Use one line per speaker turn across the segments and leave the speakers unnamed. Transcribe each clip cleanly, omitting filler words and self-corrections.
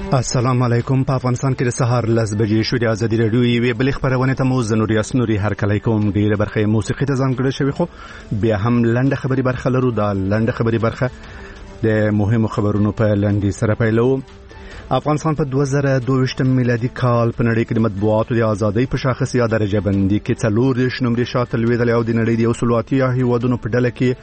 السلام علیکم. په افغانستان کې د سهار 10 بجې شو. د ازادي راډیو یوې بلې خبرونه ته مو زنوري هرکلی کوم. ډیره برخه موسیقي ته ځانګړې شوې، خو بیا هم لنډه خبري برخه لرو. دا لنډه خبري برخه د مهمو خبرونو په لنډي سره پیلو. افغانستان په 2022 میلادي کال په نړۍ کې د مطبوعاتو د ازادۍ په شاخص یا درجه بندي کې 40 نمرې شاته لوېدلې او د نړۍ د 180 هیوادونو په ډله کې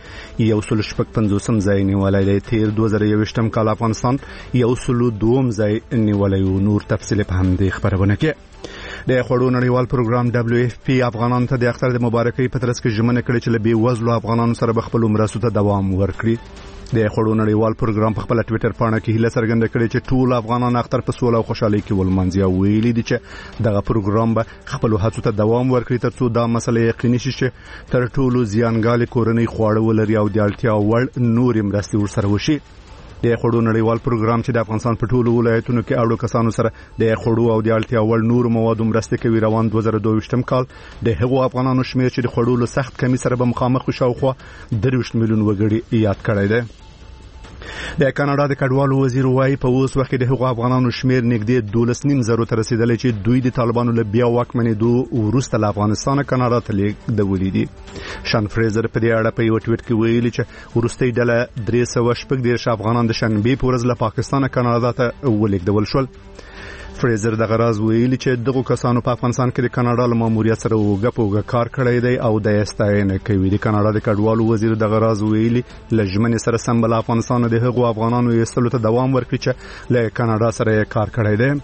155 ځای نیولی دی. تیر 2021 کال افغانستان 102 ځای نیولی او نور تفصیل په همدې خبرونه کې. د خوړو نړیوال پروګرام WFP افغانانو ته د اختر د مبارکۍ په ترڅ کې ژمنه کړې چې له بې وزلو افغانانو سره به خپل مرستو ته دوام ورکړي. د خوړو نړیوال پروګرام په خپل ټوئیټر پاڼه کې هیله څرګنده کړې چې ټول افغانان اختر په سوله او خوشحالۍ کې ولمانځي او ویلي دي چې دغه پروګرام به خپل هڅو ته دوام ورکړي ترڅو دا مسله یقیني شي چې تر ټولو زیانګالې کورنۍ خواړه ولري او د اړتیا وړ نورې مرستې ورسره وشي. د خوړو نړیوال پروګرام چې د افغانستان په ټولو ولایتونو کې اړو کسانو سره د خوړو او د اړتیا وړ نورو موادو مرستې کوي. روان 2022 کال د هغو افغانانو شمیر چې د خوړو له سخت کمی سره به مخامخ شاوخوا 23 میلیون وګړي یاد کړی دی. د کاناډا د کډوالو وزیر وایي په اوس وخت کې د هغو افغانانو شمیر نږدې 12.5 ته رسیدلی چې دوی د طالبانو له بیا واکمنېدو وروسته له افغانستانه کاناډا ته لیږدولي دي. شان فریزر په دې اړه په یو ټویټ کې ویلي چې وروستۍ ډله 340 افغانان د شنبې په ورځ له پاکستانه کاناډا ته ولیږدول شول. فریزر دغه راز ویلي چې دغه کسانو په افغانستان کې د کاناډا له ماموریت سره وګه کار کړی دی او د استاینه کوي. د کاناډا د کډوالو وزیر دغه راز ویلي له ژمنې سره سم بل افغانستان د هغو افغانانو ایستلو ته دوام ورکړي چې له کاناډا سره کار کړی دی.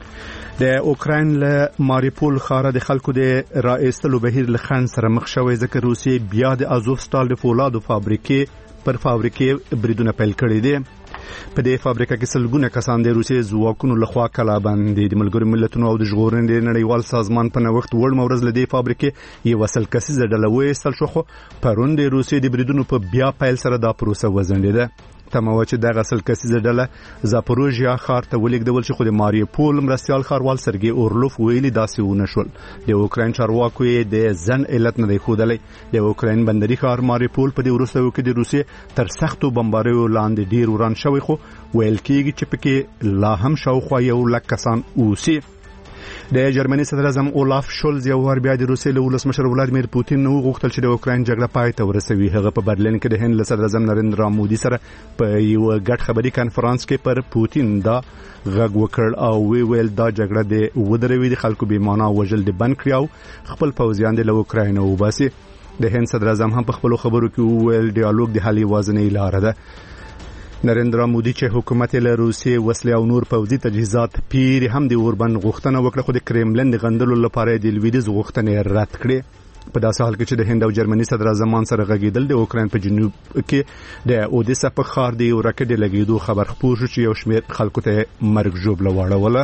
د اوکراین له ماریپول ښار د خلکو د راایستلو بهیر له خنډ سره مخ شوی ځکه روسیې بیا د ازوفستال د فولادو فابریکې بریدونه پیل کړي دي. په دې فابریکه کې سلګونه کسان د روسیې ځواکونو لخوا کلابند دي. د ملګرو ملتونو او د ژغورنې نړیوال سازمان په نوښت وړ مورز له دې فابریکې یو کسیزه ډله وایستل شو، خو پرون د روسیې د بریدونو په بیا پیل سره دا پروسه وځنډېده. تمه چې دغه کسیزه ډله زاپوروژیا ښار ته ولیږدول شي، خو د ماریوپول مرستیال ښاروال سرګي اورلوف ویلي داسې ونه شول. د اوکراین چارواکو یې د ځنډ علت نه دی ښودلی. د اوکراین بندري ښار ماریوپول په دې وروستیو کې د روسیې تر سختو بمباریو لاندې ډیر وران شوی، خو ویل کېږي چې پکې لا هم شاوخوا 100,000 کسان اوسي. د جرمني صدر اعظم اولاف شولز یو ور بیا د روسیې له ولسمشر ولادیمیر پوتین نو غوښتل چې د اوکراین جګړه پای ته ورسوي. هغه په برلین کې د هند له صدر اعظم نریندرا مودي سره په یو ګډ خبري کانفرنس کې پر پوتین دا غږ وکړ او ویل دا جګړه د ودروي د خلکو بې معنا وژل د بند کړی او خپل پوځیان د اوکراین وباسي. د هند صدر اعظم هم په خپل خبرو کې ویل ډیالوګ د حل یوازینۍ لار ده. نریندرا مودي چې حکومت له روسیې وسلې او نور پوځي تجهیزات پیر هم د اوربند غوښتنه وکړه، خو د کرملن د غندلو لپاره د لویدیځ غوښتنې رد کړې. په داسې حال کې چې د هند او جرمني صدر اعظمان سره غږیدل، د اوکراین په جنوب کې د اودیسا په ښار د یو راکټ لګیدو خبر خپور شو چې یو شمېر خلکو ته مرګ ژوبله واړوله.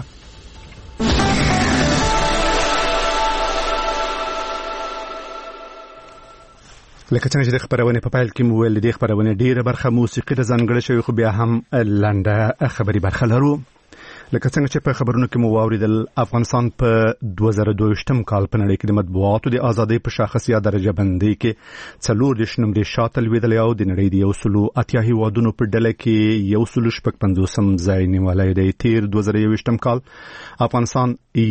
لکه څنګه چې د خبرونه په پایل کې مو ویل دي خبرونه ډیره برخه موسیقي ته ځانګړې شوی، خو بیا هم لنډه خبري برخه لرو. لکه څنګه چې په خبرونو کې مو واوریدل، افغانستان په 2022 کال په نړۍ کې د مطبوعاتو د ازادۍ په شاخص یا درجه بندي کې 40 نمرې شاته لوېدلې او د نړۍ د 180 هیوادونو په ډله کې 155 ځای نیولی دی. تیر 2021 کال افغانستان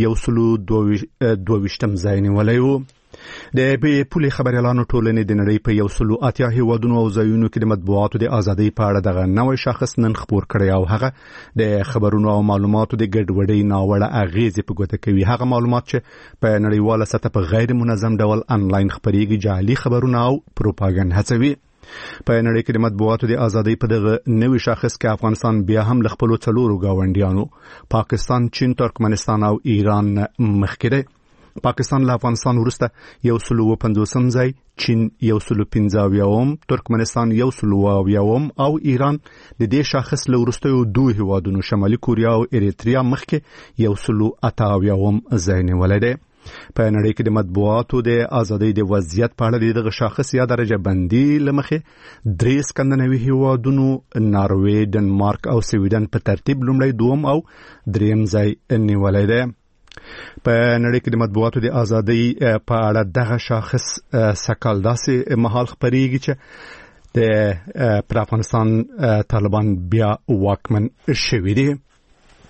122 ځای نیولی و. د پولي خبريالانو ټولنې د نړۍ په 180 هیوادونو او ځایونو کې د مطبوعاتو د ازادۍ په اړه دغه نوې شاخص نن خپور کړی او هغه د خبرونو او معلوماتو د ګډوډۍ ناوړه اغیزې په ګوته کوي. هغه معلومات چې په نړیواله سطح په غیر منظم ډول انلاین خبريږي جعلي خبرونه او پروپاګاندا هڅوي. په نړۍ کې د مطبوعاتو د ازادۍ په دغه نوې شاخص کې افغانستان بیا هم له خپل څلورو گاونډیانو پاکستان، چین، ترکمنستان او ایران مخکې دی. پاکستان له افغانستان وروسته 150 ځای، چین 115، ترکمنستان 120 او ایران د دې شاخص له وروستیو دوه هیوادونو شمالي کوریا او اریتریا مخکې 188 ځای نیولی دی. په نړۍ کې د مطبوعاتو د ازادۍ د وضعیت په اړه دغه شاخص یا درجه بندي لمخې 3 سکندناوي هیوادونو ناروې، ډنمارک او سویډن په ترتیب لومړی، دوم او دریم ځای نیولی دی. په نړۍ کې د مطبوعاتو د ازادۍ په اړه دغه شاخص سکال داسې مهال خبرېږي چې د پر افغانستان طالبان بیا واکمن شوي دي.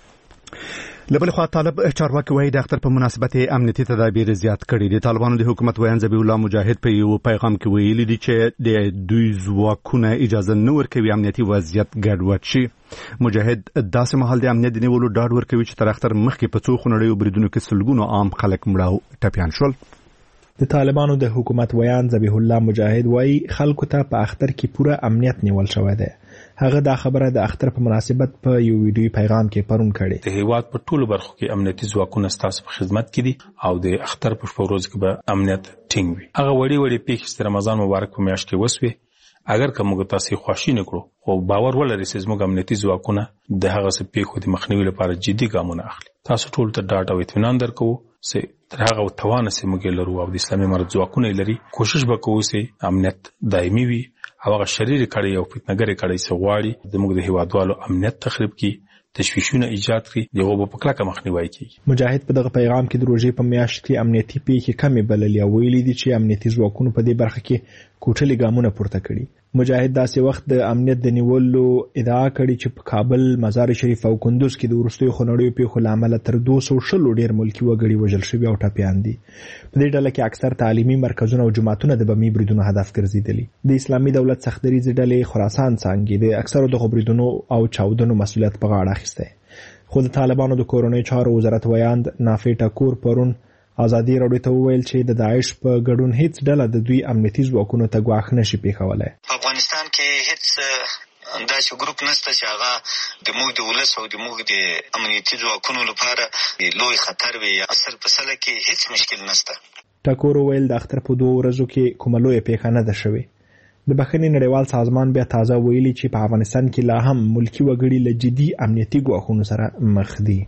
لبل خوا طالب چارواکي وایي د اختر په مناسبت امنیتي تدابیر زیات کړي دي. طالبانو د حکومت ویان ذبیح الله مجاهد په یو پیغام کې ویلي دي چې د دوی ځواکونه اجازه نه ورکوي امنیتي وضعیت ګډوډ شي. مجاهد داسې مهال د امنیت د نیولو ډاډ ورکوي چې تر اختر مخکې په څو خونړیو بریدونو کې سلګونو عام خلک مړه او ټپیان شول.
د طالبانو د حکومت ویان ذبیح الله مجاهد وایي خلکو ته په اختر کې پوره امنیت نیول شوی دی. هغه دا خبره د اختر په مناسبت په یو ویډیوي پیغام کې پرون کړي.
د هیواد په ټولو برخو کې امنیتي ځواکونه ستاسو په خدمت کې دي او د اختر په شپه ورځ کې به امنیت ټینګ وي. هغه وړي پیښې د رمضان مبارک په میاشت کې وسوي. اگر کوم تاسو خوشی نه کړو او باور ولرئ چې زموږ امنیتي ځواکونه د هغه څه پیښو د مخنیوي لپاره جدي ګامونه اخلي. تاسو ټول ته ډاډ او اطمینان درکو چې تر هغه توانه سي موږ لرو او د اسلامي امارت ځواکونه لري. کوشش وکړو چې امنیت دایمي وي او هغه شریر کړي او فتنهګری کړي چې غواړي د موږ د هیوادوالو امنیت تخریب کړي، تشویشونه ایجاد کړي، دغه په کلکه مخنیوي کوي.
مجاهد په دغه پیغام کې د روزې په میاشت کې امنیتي پیښې کمې بللې او ویلي دي چې امنیتي ځواکونو په دې برخه کې کوټلي ګامونه پورته کړي. مجاهد داسې وخت د امنیت د نیولو ادعا کړي چې په کابل، مزار شریف او کندوز کې د وروستیو خونړیو پیښو لامل تر 200 ډیر ملکی وګړي وژل شوي او ټپیان دي. په دې ډله کې اکثر تعلیمي مرکزونه او جماعتونه د بمي بریدونو هدف ګرځیدلي. د اسلامي دولت سختدریځ ډلې خراسان څنګه د اکثرو د بریدونو او چاودنو مسؤلیت په غاړه اخیسته. خو د طالبانو د کورونی چارو وزارت ویاند نافع ټکور پرون ازادي راډیو ته وویل چې د داعش په ګډون هیڅ ډله د دوی امنیتي ځواکونو ته ګواښ نشي پیښولای.
په افغانستان کې هیڅ داسې ګروپ نشته چې هغه د موږ د ولس او د موږ د امنیتي ځواکونو لپاره لوی خطر وي. اثر په سله کې هیڅ مشکل نشته.
ټکور ویل د اختر په 2 ورځو کې کومه لوی پیښه نه ده شوې. د بخښنې نړیوال سازمان بیا تازه ویلي چې په افغانستان کې لا هم ملکی وګړي له جدي امنیتي ګواښونو سره مخ دي.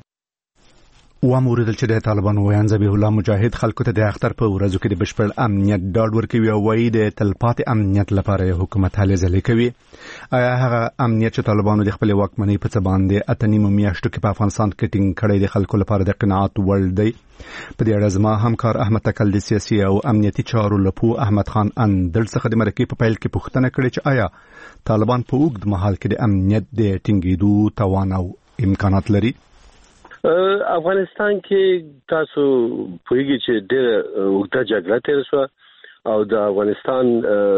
واموریدل چې د طالبانو ویان ذبیح الله مجاهد خلکو ته د اختر په ورځو کې د بشپړ امنیت ډاډ ورکوي او وایي د تلپاتې امنیت لپاره حکومت هلې ځلې کوي. آیا هغه امنیت چې طالبانو د خپل واکمنۍ په څه باندې 8 میاشتو کې په افغانستان کې ټینګ کړی د خلکو لپاره د قناعت وړ دی؟ په دې اړه زما همکار احمد تکل د سیاسي او امنیتي چارو لپو احمد خان اندل څخه د مرکې په پیل کې پوښتنه کړې چې آیا طالبان په اوږد مهال کې د امنیت د ټینګېدو توان او امکانات لري؟
افغانستان کې تاسو پوهیږئ چې ډېره اوږده جګړه تېره شوه او د افغانستان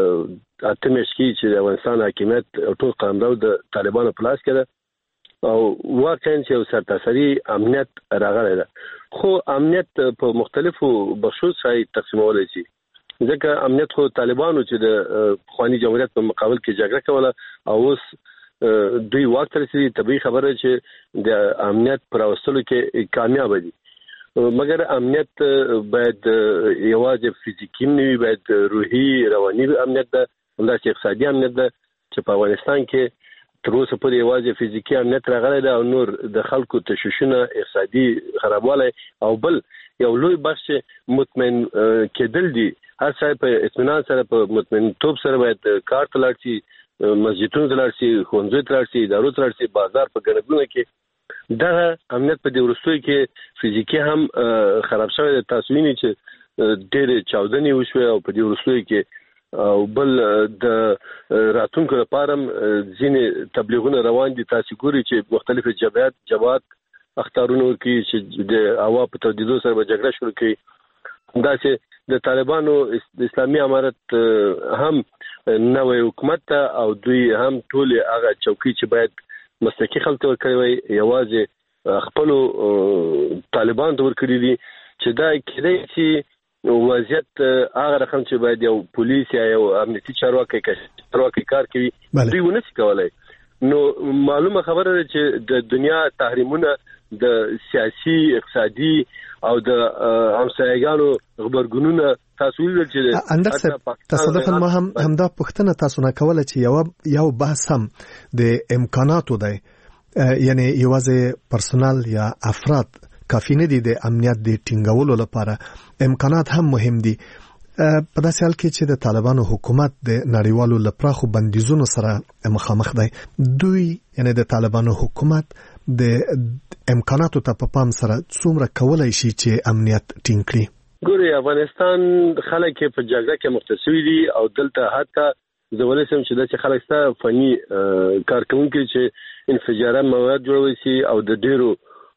8 میاشتې کې چې د افغانستان حاکمیت ټول قلمرو د طالبانو په لاس کې ده او واقعا چې یو سرتاسري امنیت راغلی ده. خو امنیت په مختلفو بخشو سره تقسیمولی شي ځکه امنیت خو طالبانو چې د پخواني جمهوریت په مقابل کې جګړه کوله او اوس دوی واک ته رسیدي. طبیعي خبره چې د امنیت پر راوستلو کې کامیاب دي، مګر امنیت باید یوازې فزیکي نه وي، باید روحي رواني امنیت ده، همداسې اقتصادي امنیت ده چې په افغانستان کې تر اوسه پورې یوازې فزیکي امنیت راغلی ده او نور د خلکو تشویشونه، اقتصادي خرابوالی او بل یو لوی بخش مطمئن کېدل دي. هر څه په اطمینان سره په مطمئنتوب سره باید کار ته لاړ شي، مسجدونو ته لاړ شي، ښوونځیو ته لاړ شي، ادارو ته لاړ شي، بازار په ګڼه کې دغه امنیت په دې وروستیو کې فزیکي هم خراب شوی دی. تاسو وینئ چې ډېرې چاودنې وشوې او په دې وروستیو کې او بل د راتلونکو لپاره ځینې تبلیغونه روان دي. تاسو ګورئ چې مختلفې جماعت اخطارونه ورکوي چې د هوا په تودېدو سره به جګړه شروع کوي. همداسې د طالبانو اسلامي امارت هم نوې حکومت ته او دوی هم ټول هغه چوکۍ چې باید مسلکي خلک ورکړي وي یوازې خپل طالبان ته ورکړي دي چې دا کېدای شي وضعیت هغه رقم چې باید یو پولیس یا یو امنیتي چارواکي کار کوي دوی ونه شي کولای. نو معلومه خبره ده چې د دنیا تحریمونه د سیاسي، اقتصادي او د همسایګانو خبرګونونه تاسو ویل چې
اندر تصادفاً ما هم دا پوښتنه تاسو نه کوله چې یو بحث هم د امکاناتو دی، یعنی یوازې پرسونل یا افراد کافی نه دي د امنیت د ټینګولو لپاره، امکانات هم مهم دي. په داسې حال کې چې د طالبانو حکومت د نړیوالو لپاره بندیزونو سره مخامخ دی، دوی یعنی د طالبانو حکومت د امکاناتو ته په پام سره څومره کولای شي چې امنیت ټینګ کړي؟
ګوري افغانستان خلک په جګړه کې مختصوي دي او دلته حتی زولې سم چې د خلک سره فني کارکونکي چې انفجارات مواد جوړوي شي او د ډیرو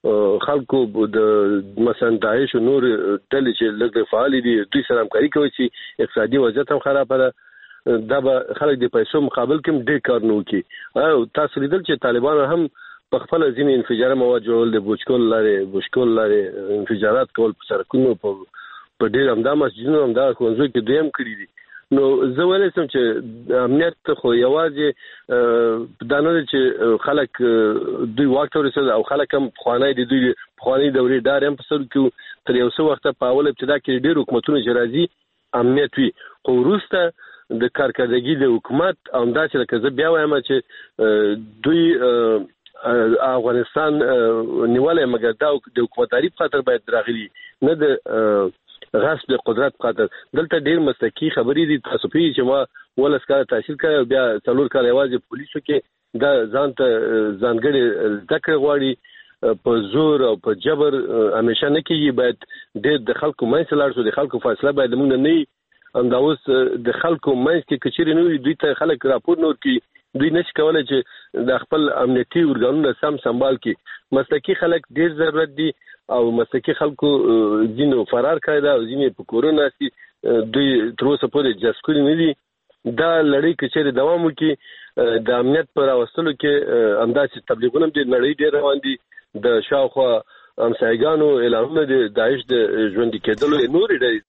خلکو د مثلا داعش نور ډلې چې لږ فعال دي دوی سره همکاري کوي چې اقتصادي وضعیت هم خراب ده دا به خلک د پیسو مقابل کې ډېر کار نه کوي او تاسو لیدل چې طالبان هم په خپل ځینې انفجاري مواد جوړول د بوشکول لارې انفجارات کول په سرکونو په ډېر همدا مسجدونو همدا ښوونځیو کې دوی هم کړي دي نو زه ویلی شم چې امنیت خو یوازې دا نه دی چې خلک دوی واک ته ورسېدل او خلک هم پخوانی د دوی پخواني دورې ډار هم په سر کې تر یو څه وخته په اول ابتدا کې ډېر حکومتونه چې راځي امنیت وي خو وروسته د کارکردګي د حکومت همداسې لکه زه بیا وایم چې دوی افغانستان نیولې مګر دا د حکومتداري په خاطر باید راغلي نه د غصب د قدرت خاطر دلته ډیر مستقی خبرې دي تاسو پیږئ چې ما ولس کار تحصیل کړی بیا څلور کال یوازې پولیسو کې دا ځان ته ځانګړي زده کړې غواړي په زور او په جبر همیشه نه کېږي باید ډېر د خلکو منځ لاړ شو د خلکو فیصله باید موږ نه همدا اوس د خلکو منځ کې کچېرې نه وي دوی ته خلک راپور نه ورکوي دوی نشي کولی چې د خپل امنیتي ارګانونه سم سنبال کړي مسلکي خلک ډېر ضرورت دي او مسلکي خلکو ځینو فرار کړی ده او ځینې په کورونه دي دوی تر اوسه پورې جاسکونې نه دي دا لړۍ کچېرې دوام وکړي د امنیت په راوستلو کې همداسې تبلیغونه هم د نړۍ ډېر روان دي د شاوخوا همسایګانو اعلانونه د داعش د ژوندي کېدلو نورې ډلې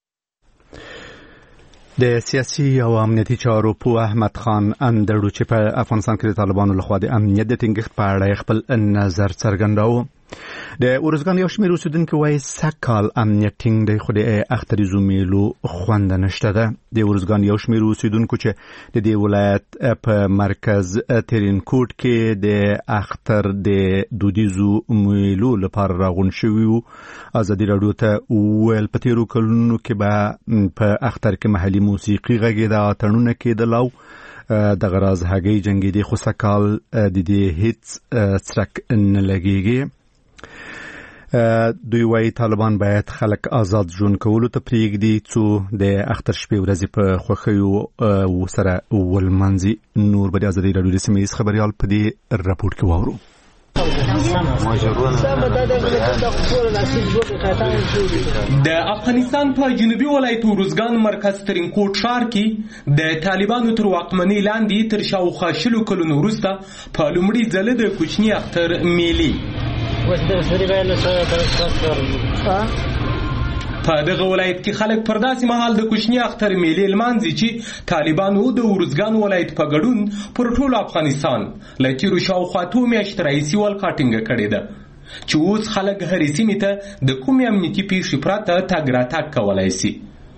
د سیاسي او امنیتي چارو په احمد خان اندړو چې په افغانستان کې د طالبانو لخوا د امنیت د ټینګښت په اړه خپل نظر څرګنداوه د ارزګان یو شمېر اوسیدونکو وایي سږکال امنیت ټینګ دی خو د اختریزو میلو خوند نشته ده د ارزګان یو شمېر اوسیدونکو چې د دې ولایت په مرکز ترینکوټ کې د اختر د دودیزو میلو لپاره راغون شوي وو ازادي راډیو ته ویل په تیرو کلونو کې به په اختر کې محلي موسیقي غږېده اتڼونه کېدل او دغه راز هګۍ جنګېدې خو سږکال د دې هېڅ څرک نه لګېږي دوی وايي طالبان باید خلک آزاد ژوند کولو ته پرېږدي څو د اختر شپې ورځې په خوښیو سره ولمانځي نور به د ازادي راډیو د سیمه ییز خبریال په دې راپور کې واورو
د افغانستان په جنوبي ولایت ارزګان مرکز ترینکوټ ښار کې د طالبانو تر واکمنۍ لاندې تر شاوخوا 20 کلونو وروسته په لومړي ځل د کوچني اختر میلې په دغه ولایت کې خلک پر داسې مهال د کوچني اختر میلې لمانځي چې طالبانو د ارزګان ولایت په ګډون پر ټول افغانستان له تیرو شاوخوا 2 میاشتې راهیسې ولقه ټینګه کړې ده چې اوس خلک هرې سیمې ته د کومې امنیتي پیښې پرته تګ راتګ کولی شي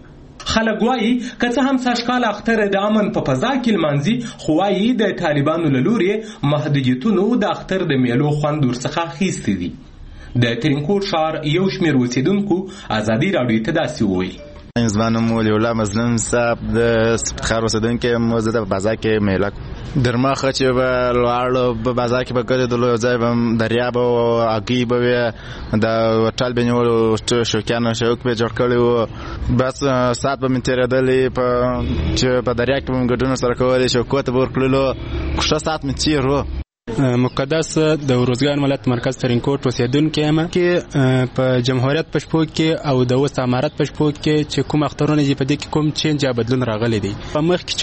خلک وایي که څه هم سږکال اختر د امن په فضا کې لمانځي خو وایي د طالبانو له لورې محدودیتونو د اختر د میلو خوند ورڅخه اخیستی دي د ترینکوټ ښار یو شمېر اوسیدونکو ازادي راډیو ته داسې وویل
زما نوم ولی الله مظلوم صاحب د سپتخار اوسیدونکی یم زه د بازار کې میله در مخه چې به لاړو په بازار کې به ګرځېدلو یو ځای به دریاب او هګۍ به وي د هوټل به نیولو شوقیانو شوق به جوړ کړی وو بس ساعت به مې تېرېدلې چې په دریاب کې به مې ګډون سره کولې شوقو ته به ورکړلو ښه ساعت مې تېر وو
مقدس د ارزګان ولایت مرکز ترینکوټ اوسیدونکی یم کې په جمهوریت په شپو کې او د اوس امارت په شپو کې چې کوم اخترونه دي په دې کې کوم چینج یا بدلون راغلی دی په مخ کې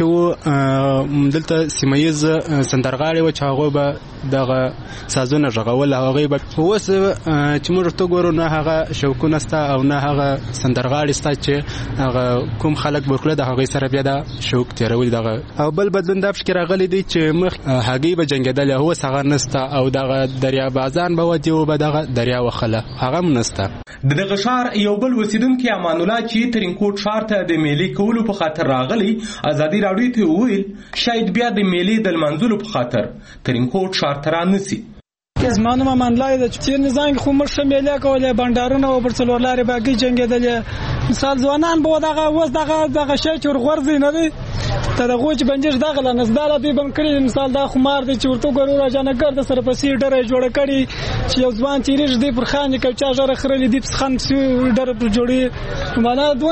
چې دلته سیمه ییز سندرغاړي و چې هغه به دغه سازونه غږول هغه به اوس چې موږ ته ګورو نه هغه شوقونه ستا او نه هغه سندرغاړي ستا چې هغه کوم خلک ورکړه د هغه سره بیا د شوق تیرول دغه او بل بدلون د فکر راغلی دی چې مخ هغه به جنگیدل هو څنګه نستا او دغه دریاب ازان به ودی او به دغه دریا وخله هغه نستا
دغه ښار یو بل اوسیدونکي امان الله چې ترینکوټ ښار ته د میلې کولو په خاطر راغلی ازادي راډیو ته ویل شاید بیا د میلې د لمانځلو په خاطر ترینکوټ ښار ته رانسي
زما نوم امان الله دی چې نظام خو مرشه میلې کولې بندارونه او پر څلور لارې باقي جنگېدل مثال ځوانان به دغه شی چې ورغورځي نه دی ته دغه چې بنجش دغه لنسدار دی بم کړی مثال دا خمار دی چې ورته ګورو راځنه ګرځ سره پسې ډره جوړ کړي چې یو ځوان تیریږي دی پر خان کې چا ژر خړلې دی پس خان ډره جوړي معنا